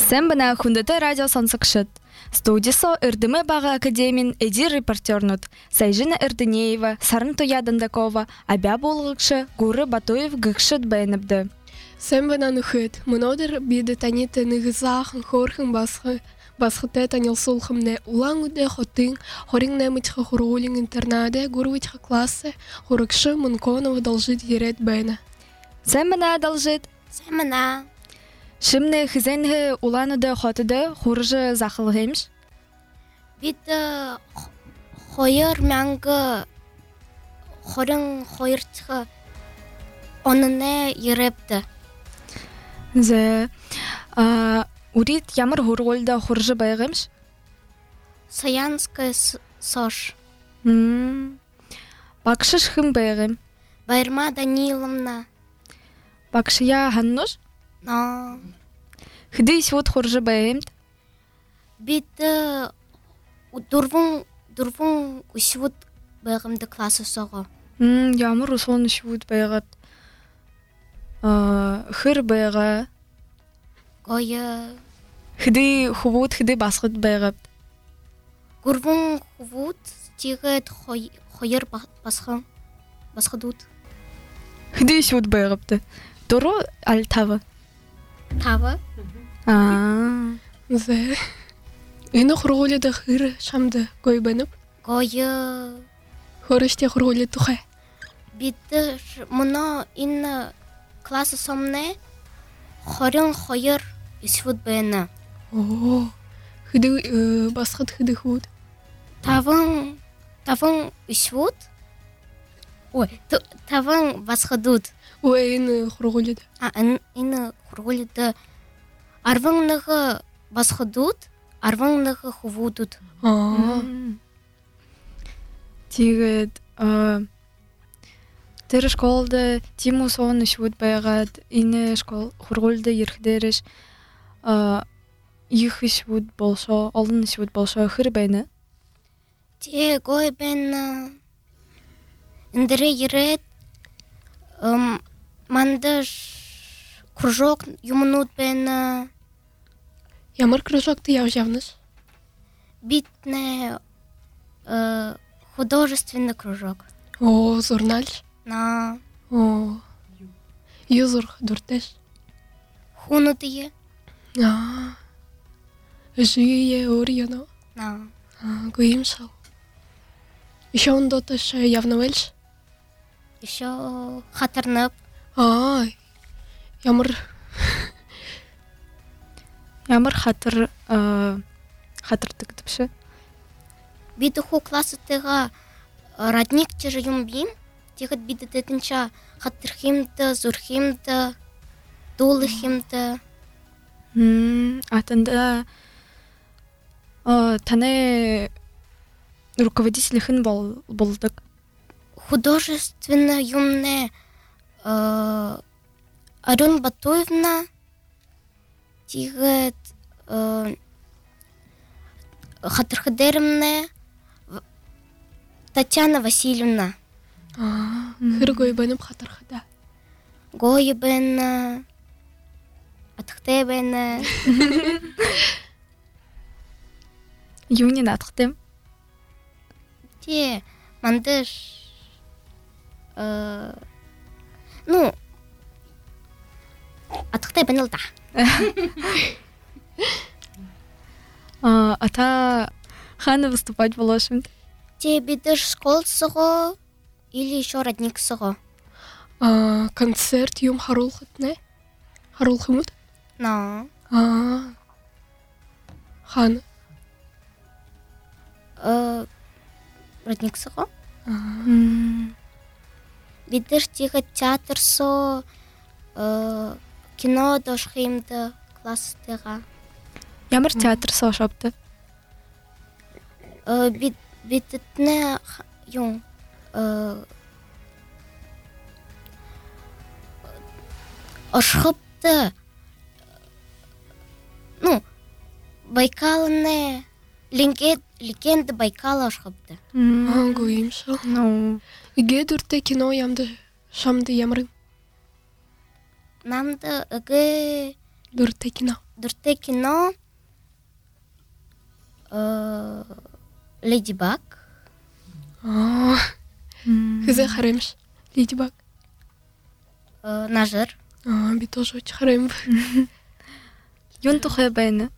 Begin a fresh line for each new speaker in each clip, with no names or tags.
Сен бана хундата радио сонсыкшыт. Студисо Ырдымы бага академин эди репортернут. Сайжина Эрдынеева, Сарын Тоя Дандакова, абя болгыкшы Гуры Батуев гыкшыт бәйніпді.
Сен бана нухыт. Мынодыр биді таниты нығызахын хорхын басхыты танилсулхымне. Улан уде хотын, хорин немычха хурулин интернаде, гурвичха классы, хурыкшы Мунконова должит ерет бәйна.
Сен бана должит?
Сен бана.
Шимне хизенге уланыды хотыды хуржы захылгемш?
Биді хойыр мәңгі хорин хойыртығы оныне ерепті.
Зе, урит ямыр хургольда хуржы байгемш?
Саянская сош.
Бакшыш хым байгем?
Байрма Даниловна.
Бакшыя ханнуш?
Но.
Хыды исвуд хуржы байгемд?
Биді дурвун усвуд байгемді классы соғы.
Ямыр усон исвуд байгат. Хыр байга?
Гойы.
Хыды хувуд, хыды басхыд байгат.
Гурвун хувуд тигет хойыр басхыдуд.
Хыды исвуд байгапты. Дуру аль тавы?
Тавы?
Зе. Ины хургулида хыр шамды гой бәніп?
Гойы.
Хорыште хургули тухай.
Биді мұны инны классы сомне хорин хойыр исвуд бәйні.
О, хыды басхыд хыды худ.
Тавын исвуд? Ой, тавын басхыдуд.
Ой, ины хургулида.
Ины хургулида. Арвыңнығы басхыдуд, арвыңнығы хувудуд.
Тигет, тері школда тиму сон исвуд байгат, ины школ хургулда ерхдереш, их исвуд болшо, олын исвуд болшо, хыр бәйні?
Те гой бәйні індірі ерет, мандыш кружок юмнут бәйні.
Ямыр кружокты явжавныш?
Битне художественный кружок.
О, зурнальш?
На.
О, юзур дуртеш?
Хунутые.
Жие орьяно?
На.
Гоимшал. Еще он доташ явновельш?
Еще хатарнып.
Ямыр
хатыр тігдіпші?
Биді ху классытыға радник тежі юмбим, тегіт биді дедінча хатырхимді, зурхимді, дулыхимді.
Атында таны руководитель хын болдық?
Художественно юмне Арун Батуевна, тигет хатырхыдерімне Татьяна Васильевна.
Хыр гой бәніп хатырхыда.
Гойы бәні, атықты бәні.
Юнин атықтым?
Те, мандыш, атықты бәні ұлда.
Ата ханы выступать болашым?
Те бидыш школ сығы или еще родник сығы?
Концерт юм харулхыт не? Харулхымыт?
На.
Ханы?
Родник сығы? Бидыш тегі театр со, кино дошхимді классытыға.
Ямыр театр соғшапты?
Бидітіне юң ошхыпты, Байкалыне легенды Байкала ошхыпты.
Гоимшал. Иге дүртте кино ямды, шамды ямрым.
Намды ыгы
Дурте кино.
Дурте кино. Леди Баг.
Хизе харемш. Леди Баг.
Нажыр.
Би тоже очень харем.
Юн тухай бэйна.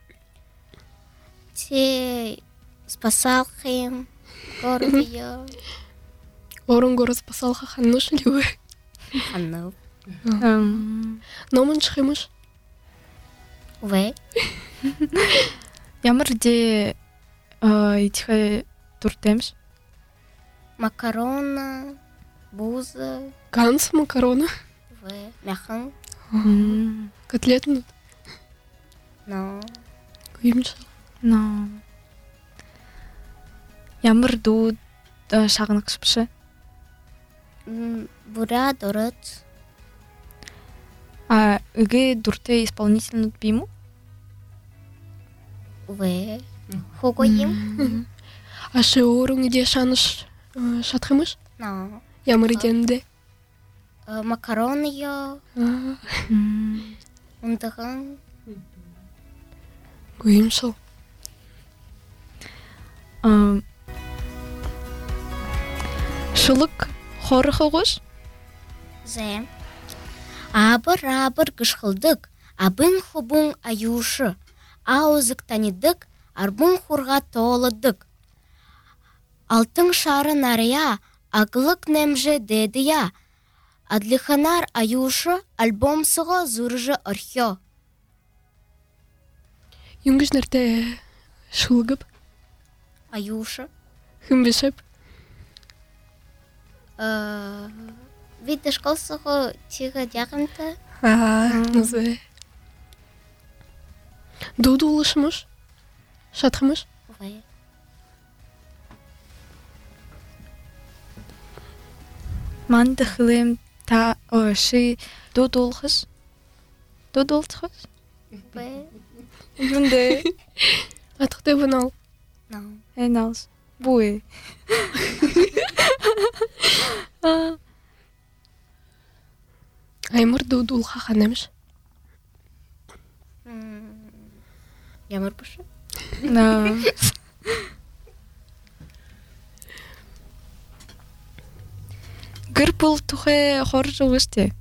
Те спасалхим. Гордия.
Орон город спасал хануш ли вы?
Ханну.
Номын шхимыш.
Уве.
Ямар де итхай дуртемш?
Макарона. Буза.
Ганс макарона.
Уве. Мяхан.
Котлетну.
Но.
Гүймш.
Но. Ямар дуу шагнакшпшы?
Буря дорот.
А ыгэ дурте исполнительнут биму?
Уве. Хугоим.
Аше орун где шаныш шатхымыш?
Но.
Ямар иденде.
Макарония. Ундаган.
Гүймшл.
Шулык хорыхыгыш?
Зе. Абыр гышхылдык. Абын хубун аюшы. Аузык танидык. Арбун хурга толыдык. Алтын шары нария. Аглык немже деді я. Адлиханар аюшы. Альбом сығы зуржы орхё.
Юнгыш нерте шулгып.
Аюшы.
Хымбешеп.
Виды школ сығы тиғы дяғымты.
Назе. Дуду улышымыш? Шатхымыш?
Уве.
Ман дыхылым та ши дудулхыш? Дудултхыш?
Уве.
Юнде.
Атықты вынал.
Но.
Эналс. Буэ.
Аймыр дуду хаханемш.
Ямар бұшы?
На. Гыр бұл тухай хор жылыште?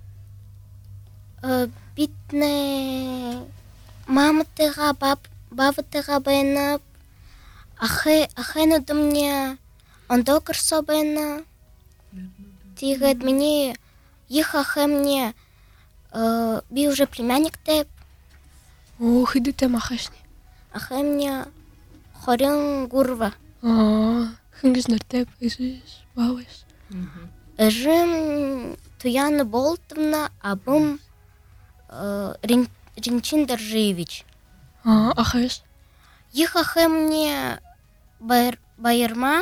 Битне мамытыға, бабытыға байынып, ахайнуды мне ондо кырсо байына. Тигет мені их ахай мне би уже племянник деп.
Ох, иди те махашни.
Ахай мне хорин гурва.
Хынгыш нерте пейсиш, бауэш.
Эжим туяны болтымна, абым Ринчин Доржиевич.
Ахаш.
Их ахай мне Байырма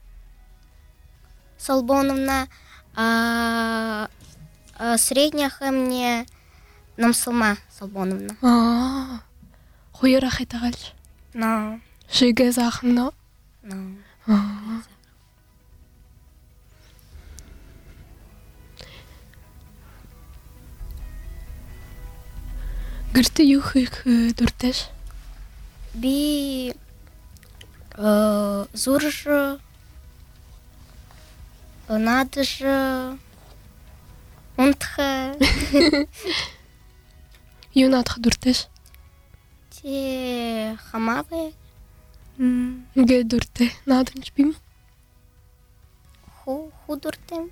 Салбоновна, а средняя ахай мне Намсалма Салбоновна.
Хойыр ахай тағалш.
Но.
Шиге захымна.
Но.
Гырты юхик дуртеш.
Би зуржы, надыжы, унтхы,
Юнатх дуртеш.
те хамавы,
Ге дурте. Надынч бим.
худуртым.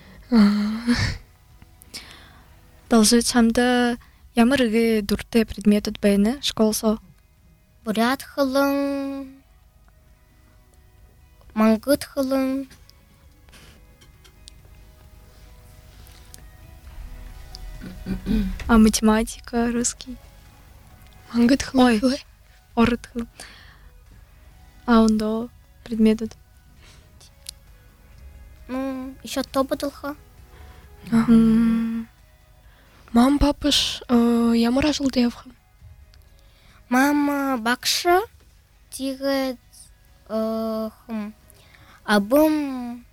Должы чамда ямар ыгэ дурте предметут бэйна школсо?
Бурят хылың, мангыт хылың.
А математика, русский?
Мангыт
Ой.
хылы.
Орыт хыл. А ондо предметут?
Ну, еще то бутылха.
Мам папыш ямар ажыл девхым.
Мама бакшы, тигет абым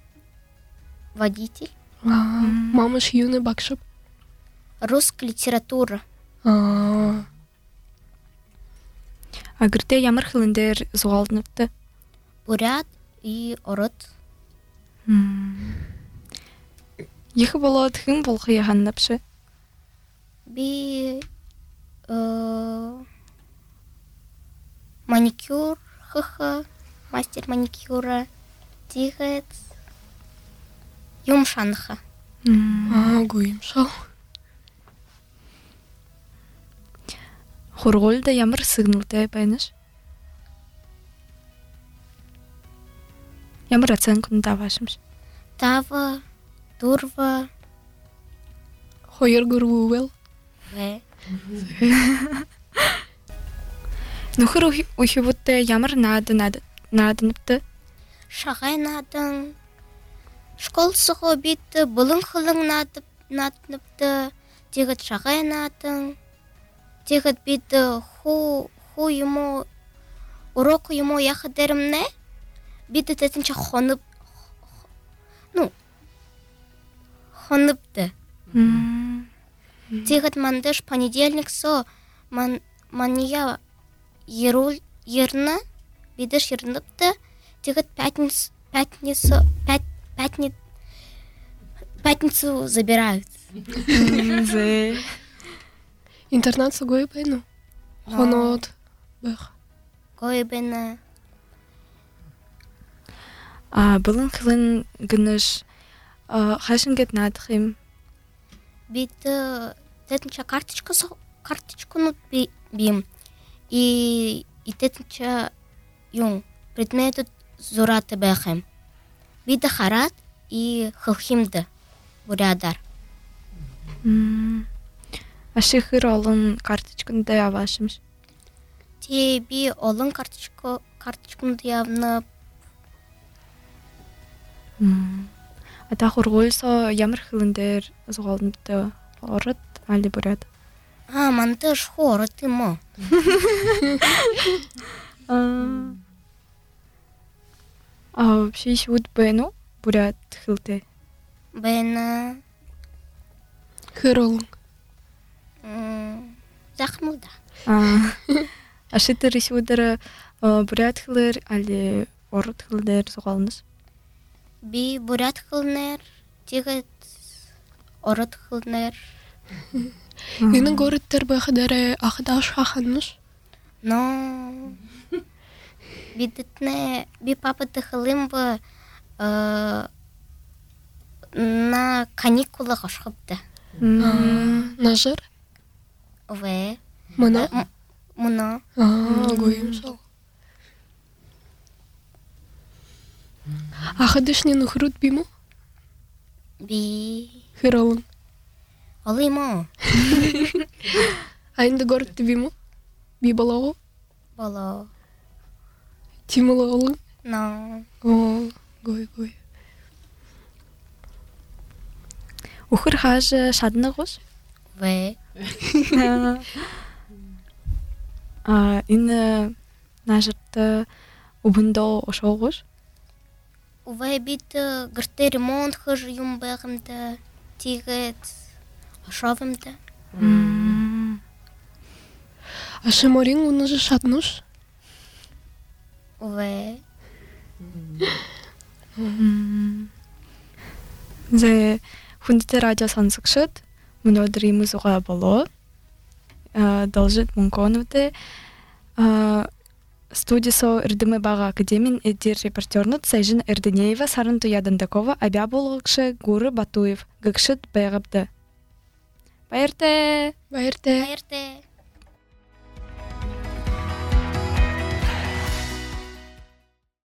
водитель.
Мамыш юны бакшып.
Русская литература.
Агырте ямар хылындер зуалныпты?
Бурят и орот.
Ехы болот хым болхы яханнапшы?
Би маникюр, мастер маникюра, тигет, юмшанха.
Гуйымшал.
Хорголда ямар сыгналты байныш? Ямар оценканы давашымш?
Тава, турва,
Хойер гурвуэл.
ве.
Нөхөр ухивутте ямар наадыныпты?
Шагай надың. Школ сығы битті, бұлың қылың надыныпты. Тегіт шагай надың. Тегіт битті ху ему, урок ему яхыдерімне. Битті тетінче хоныпты. Тегіт мандыш понедельник со мания ерны, бидыш ерныпты. Тегіт пятницу забирают.
Интернат сугой байну. Хонот. Бэх.
Койбені.
Бұлын қылын гыныш хашынгет надхим.
Битті тетінче карточку бим. И тетінче предмету зураты бәхім. Битті харат и хылхимді бурядар.
Ашихыр олын карточканы явашымш.
Те би олын карточканы явнып.
Ата хорголсо ямар хылындер зуалныпты? Орыт али бурят?
Мандыш хорыты мо.
Вообще ищут бэну бурят хылты.
Бәні
Хыролың.
Захмылда.
Ашытыр ищудыр бурят хылыр али орыт хылдер зуалныс?
Би бурят хылнер, тегіт орыт хылнер.
Гінің горыттар бәхідері ақыдаш хаханныш.
Но би папыты хылым бы на каникулы қошқыпты.
Нажыр?
Ве.
Мұна?
Мұна.
Гуйымшал. Ақыдышны нұхрут биму?
Би.
Хыролың.
Олы мо.
Айнды горытты биму? Би балағу?
Боло.
Тимулы олың?
Но.
Гой.
Ухыр хажы шадны ғош?
Ве.
Ины нажырты убындо ошо ғош?
Ве биті гірті ремонт хыжы юм бәғімді. Тегіт ошовымды.
Ашы морин уны же шатныш?
Ве.
Зе хундите радио сансыкшыт, мынодыр имызуға боло. Должит Мунконовды. Студисо РДМ Бага Академин эдир репортернут Сайжин Эрденеева Сарын Туядандакова абя болғықшы Гуры Батуев гыкшыт бәғіпді. Байырте!
Байырте.
Байырте.